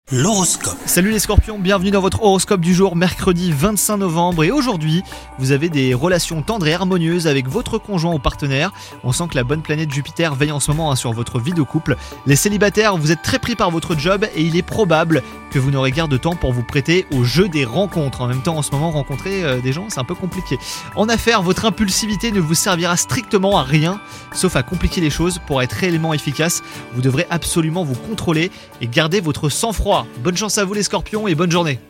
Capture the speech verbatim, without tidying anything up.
L'horoscope. Salut les scorpions, bienvenue dans votre horoscope du jour, mercredi vingt-cinq novembre. Et aujourd'hui, vous avez des relations tendres et harmonieuses avec votre conjoint ou partenaire. On sent que la bonne planète Jupiter veille en ce moment hein, sur votre vie de couple. Les célibataires, vous êtes très pris par votre job et il est probable que vous n'aurez guère de temps pour vous prêter au jeu des rencontres. En même temps, en ce moment, rencontrer euh, des gens, c'est un peu compliqué. En affaires, votre impulsivité ne vous servira strictement à rien, sauf à compliquer les choses. Pour être réellement efficace, vous devrez absolument vous contrôler et garder votre sang-froid. Bonne chance à vous les scorpions et bonne journée.